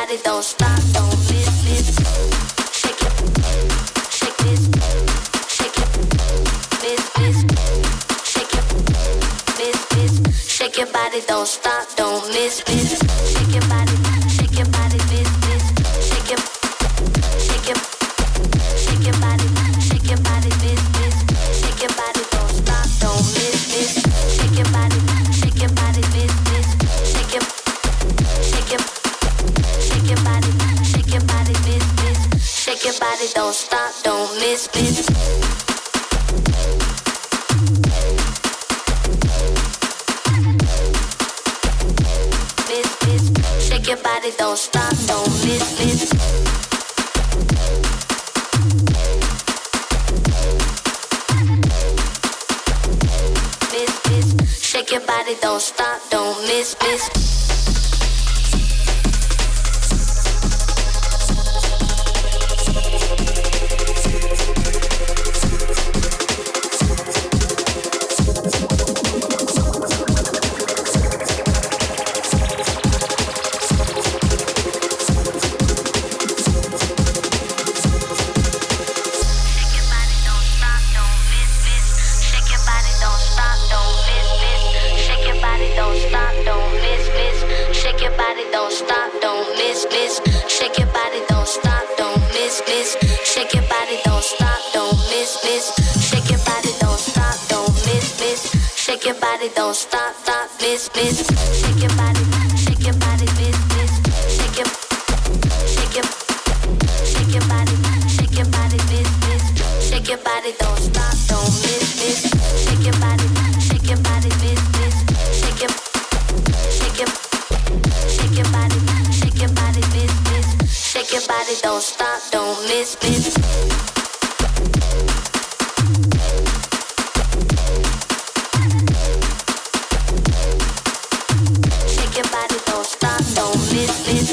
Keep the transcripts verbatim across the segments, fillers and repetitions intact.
body, don't stop, don't miss, miss. Shake it, shake this, shake it, miss, miss. Shake it, miss, miss. Shake your body, don't stop, don't miss, miss. Shake your body, shake your body, miss, miss. Shake it, shake it, shake your body, shake your body, miss, miss. Shake your body, don't stop, don't miss, miss. Shake your body, shake your body, miss, miss. Shake it, shake it, shake your body, shake your body, miss, miss. Shake your body, don't stop, don't miss, miss. Miss, miss. Shake your body, don't stop, don't miss, miss. Miss, miss. Shake your body, don't stop, don't miss, miss. Don't stop, don't miss, miss. Shake your body, don't stop, don't miss, miss. Shake your body, don't stop, don't miss, miss. Shake your body, don't stop, don't miss, miss. Shake your body, don't stop, stop, miss, miss. Shake your body, shake your body, miss, miss. Shake your, shake your, shake your body, shake your body, miss, miss. Shake your body, don't stop, don't miss, miss. Shake your body, shake your body, miss, miss. Shake your, shake your. Shake your body, shake your body, miss, miss. Shake your body, don't stop, don't miss, miss. Shake your body, don't stop, don't miss, miss.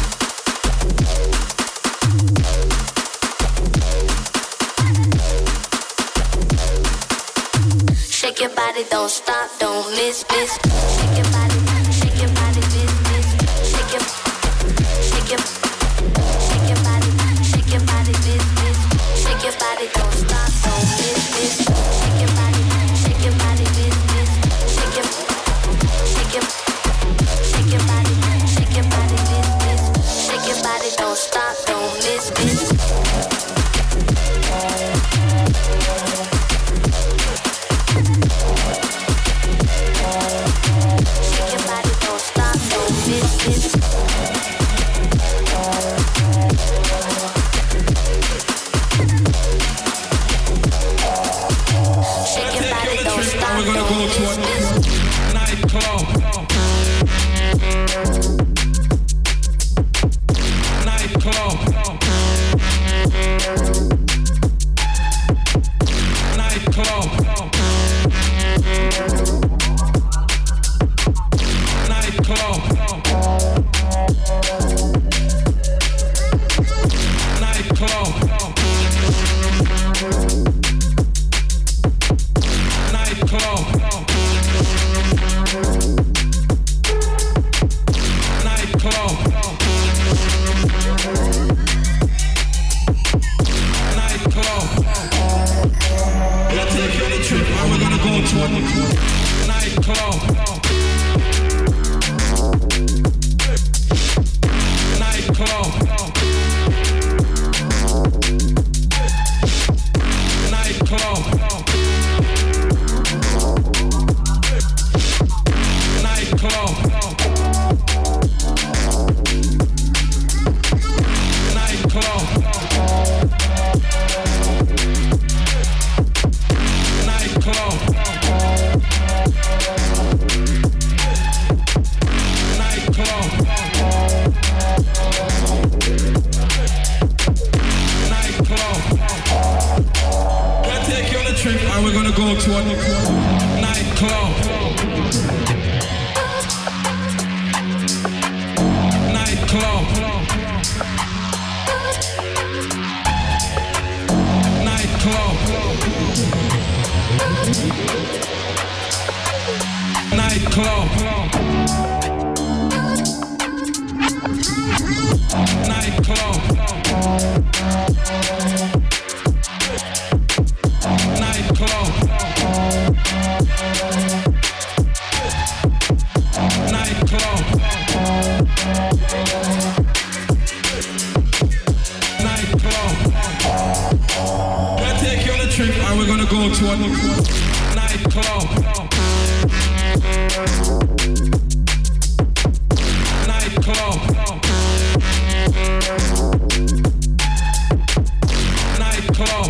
Shake your body, don't stop, don't miss, miss. Shake your body, shake your body, miss, miss. Shake your, shake your, shake your body, shake your body, miss, miss. Shake your body, don't stop, don't miss, miss. Shake your body, shake your body, miss, miss. Shake your, shake your, shake your body, shake your body, miss, miss. Shake your body, don't stop, don't miss, miss. We're gonna go to a nightclub. Nightclub. Nightclub. Nightclub. Nightclub. Nightclub. Nightclub. Nightclub. We'll take you on a trip and we're gonna go to a nightclub. Nightclub. Nightclub. Nightclub. Nightclub. Nightclub. Nightclub. Nightclub. We'll take you on a trip and we're gonna go to a nightclub. Nightclub. Nightclub. Nightclub. one nightclub. Nightclub. Nightclub.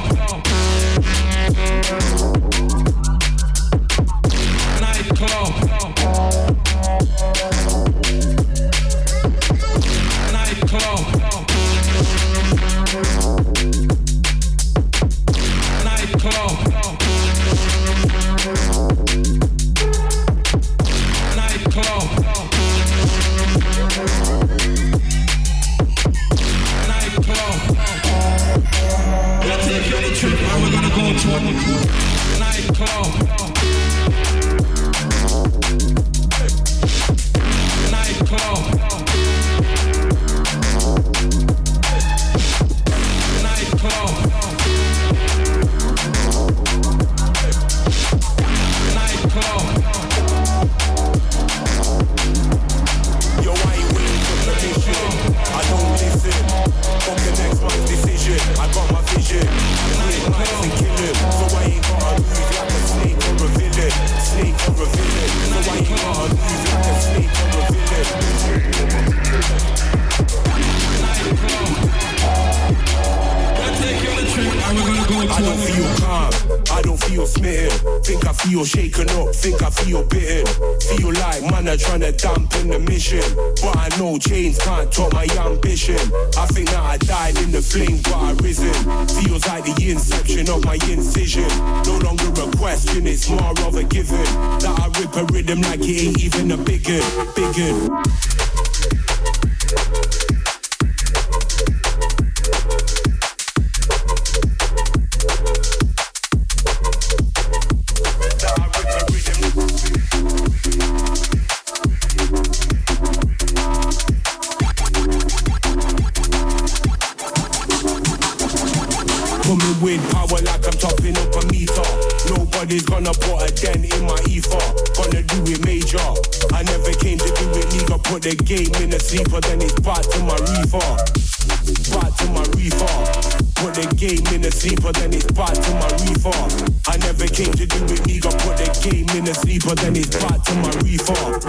Nightclub. Nightclub. Nightclub. Nightclub. Nightclub. We'll take you on a trip and we're gonna go to a nightclub. Nightclub. Nightclub. Nightclub. Yo, I ain't waiting for permission. I don't listen. Fuck the next one's decision. I got my vision. Hit mics and kill him. So I ain't gotta move like a snake or a villain. Snake or a villain. So I ain't gotta move like a snake or a villain. We'll take you on a trip and we're gonna go to I don't feel calm, I don't feel smitten. Think I feel shaken up, think I feel bitten. Feel like man are trying to dampen the mission. But I know chains can't top my ambition. I think that I died in the flame, but I risen. Feels like the inception of my incision. No longer a question, it's more of a given. That I rip a rhythm like it ain't even a biggin', biggin'. Coming with power like I'm topping up a meter. Nobody's gonna put a dent in my ether. Gonna do it major. I never came to do it nigga. Put the game in a sleeper, then it's back to my reefer. Back to my reefer. Put the game in a sleeper, then it's back to my reefer. I never came to do it nigga. Put the game in a sleeper, then it's back to my reefer.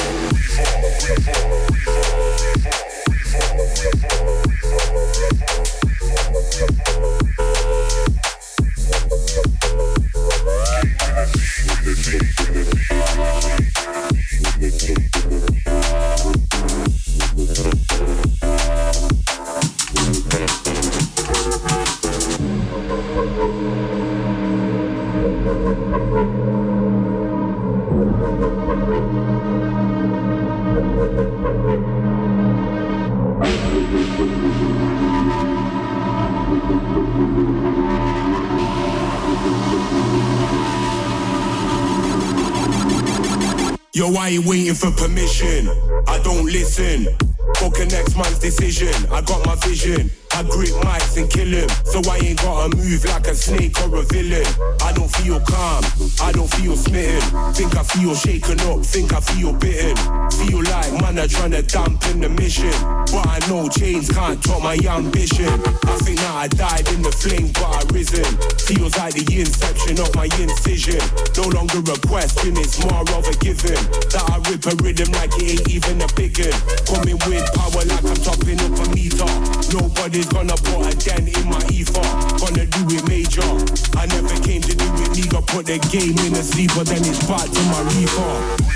Yo, I ain't waiting for permission. I don't listen. Fuck a next man's decision. I got my vision. I grip mics and kill him. So I ain't gotta move like a snake or a villain. I don't feel calm, I don't feel smitten. Think I feel shaken up, think I feel bitten. Feel like man are trying to dampen the mission. But I know chains can't top my ambition. I think that I died in the flame, but I risen. Feels like the inception of my incision. No longer a question, it's more of a given. That I rip a rhythm like it ain't even a biggin'. Coming with power like I'm topping up a meter. Nobody's gonna put a dent in my ether. Gonna do it major. I never came to do it nigga. Put the game in a sleeper, then it's back to my reefer.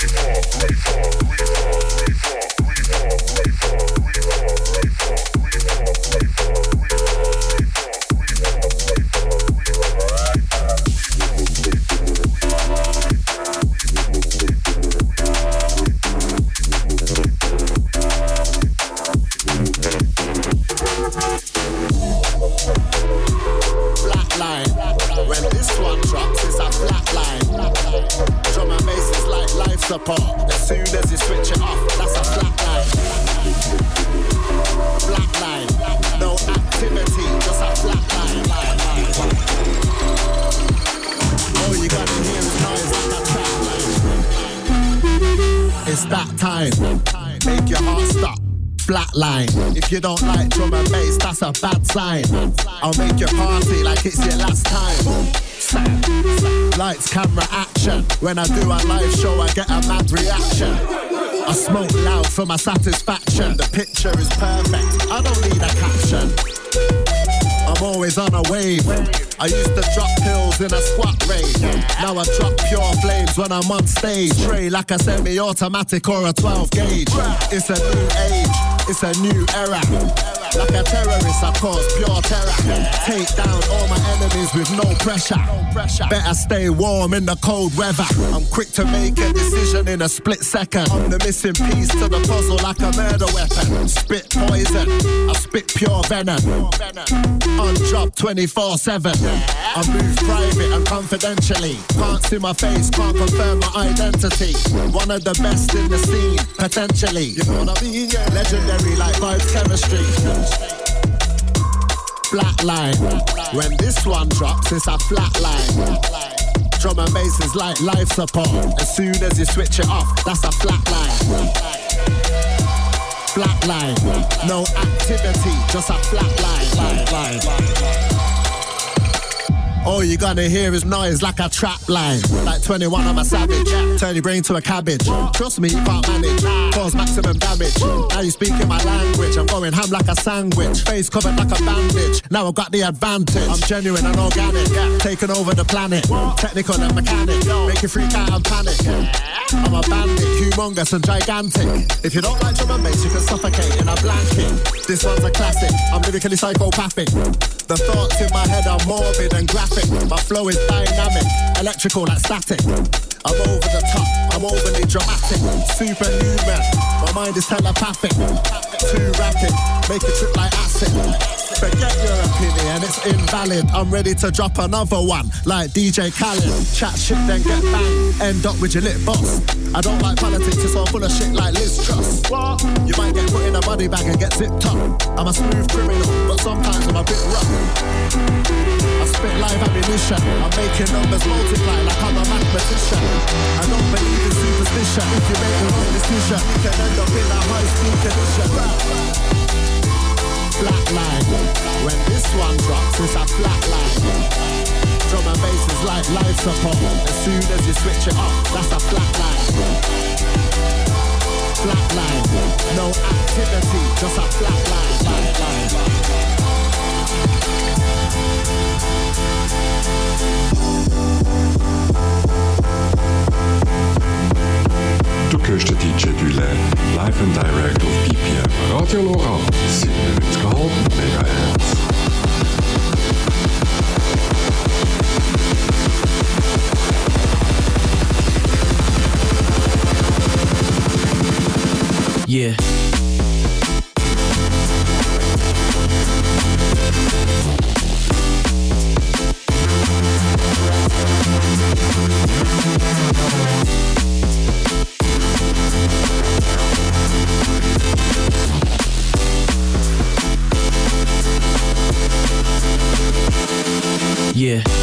Apart. As soon as you switch it off, that's a flat line. Flat line. No activity, just a flat line. All you gotta hear is noise like a track line. It's that time. Make your heart stop. Flat line. If you don't like drum and bass, that's a bad sign. I'll make you party like it's your last time. sound. Lights, camera, action. When I do a live show, I get a mad reaction. I smoke loud for my satisfaction. The picture is perfect, I don't need a caption. I'm always on a wave. I used to drop pills in a squat rave. Now I drop pure flames when I'm on stage. Spray like a semi-automatic or a twelve gauge. It's a new age, it's a new era. Like a terrorist, I cause pure terror. Take down all my enemies with no pressure. Better stay warm in the cold weather. I'm quick to make a decision in a split second. I'm the missing piece to the puzzle like a murder weapon. Spit poison, I spit pure venom. On job twenty-four seven. I move private and confidentially. Can't see my face, can't confirm my identity. One of the best in the scene, potentially. You know what I mean? Yeah. Legendary like vibes chemistry. Flatline. When this one drops, it's a flatline. Drum and bass is like life support. As soon as you switch it off, that's a flatline. Flatline. No activity, just a flatline. Flatline. All you gonna hear is noise like a trap line. Like twenty-one, I'm a savage. Turn your brain to a cabbage. Trust me, you can't manage. Cause maximum damage. Now you speaking my language. I'm going ham like a sandwich. Face covered like a bandage. Now I've got the advantage. I'm genuine and organic. Taking over the planet. Technical and mechanic. Make you freak out and panic. I'm a bandit, humongous and gigantic. If you don't like drum and bass, you can suffocate in a blanket. This one's a classic. I'm lyrically psychopathic. The thoughts in my head are morbid and graphic. My flow is dynamic, electrical like static. I'm over the top, I'm overly dramatic. Superhuman, my mind is telepathic. Too rapid, make it trip like acid. Forget your opinion, it's invalid. I'm ready to drop another one, like D J Khaled. Chat shit then get banged, end up with your lit boss. I don't like politics, it's all full of shit like Liz Truss. What? You might get put in a body bag and get zipped up. I'm a smooth criminal, but sometimes I'm a bit rough. I spit live ammunition, I'm making numbers multiply like I'm a mathematician. I don't believe in superstition. If you make the wrong decision, you can end up in a high speed condition. Flatline. When this one drops, it's a flatline. Drum and bass is like life support. As soon as you switch it off, that's a flatline. Flatline. No activity, just a flatline. Flatline. Du hörst den D J Dulin, live and direct auf B P M Radio Lora, siebenundneunzig Komma fünf Megahertz. Yeah. Yeah.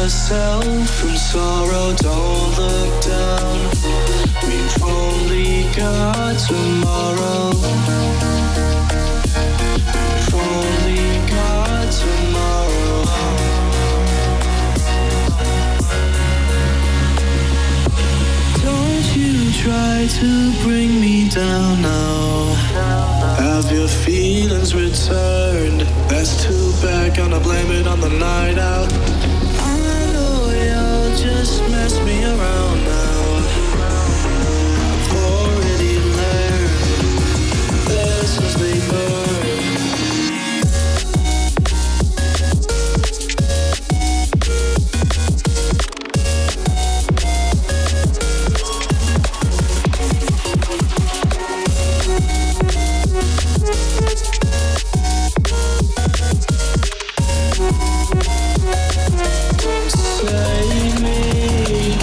yourself from sorrow, don't look down. We've only got tomorrow. We've only got tomorrow. Don't you try to bring me down now. Have your feelings returned? That's too bad, gonna blame it on the night out. I know you'll just mess me around now. I've already learned lessons they burn. Save me.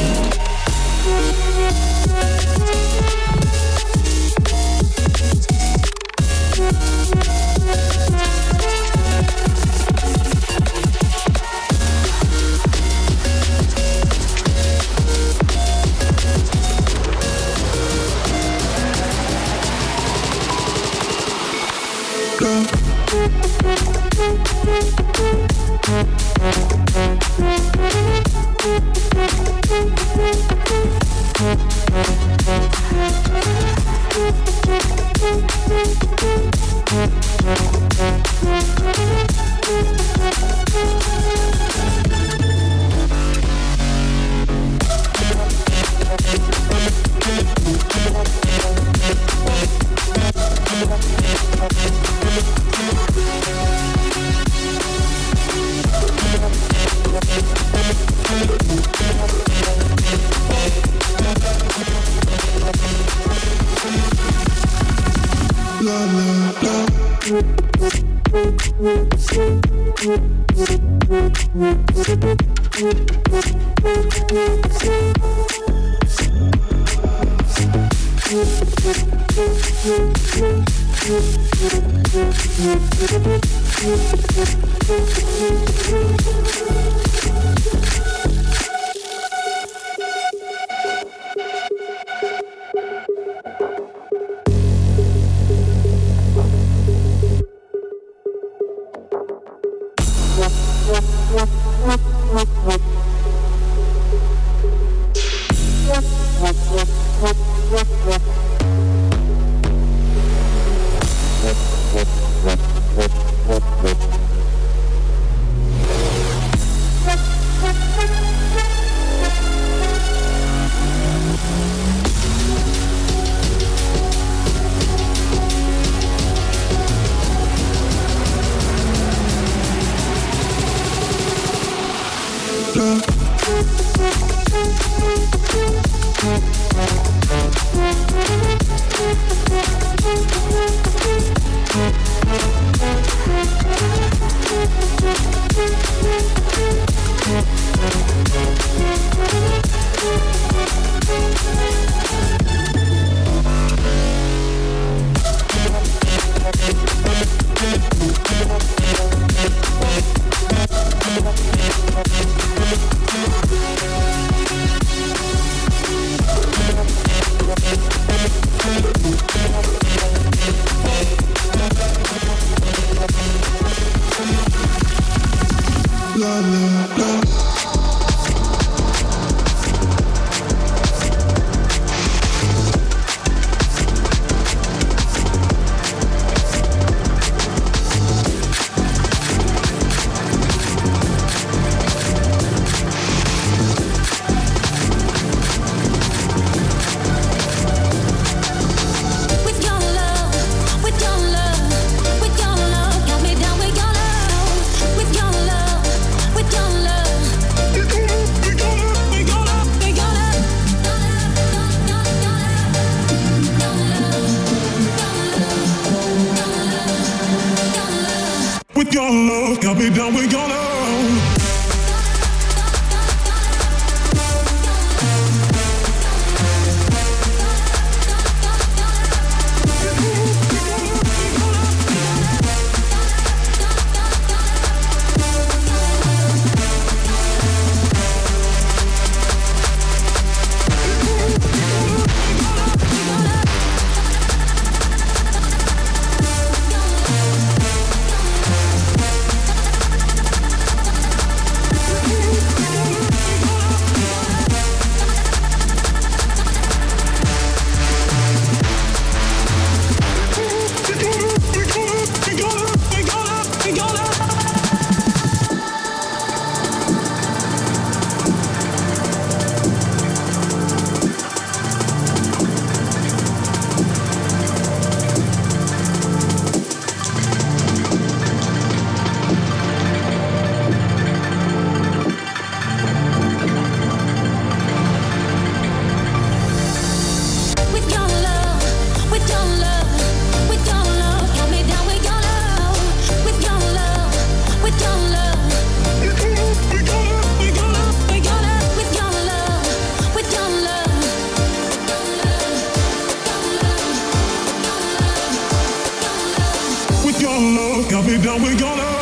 your love got me down with your love. me down with your love.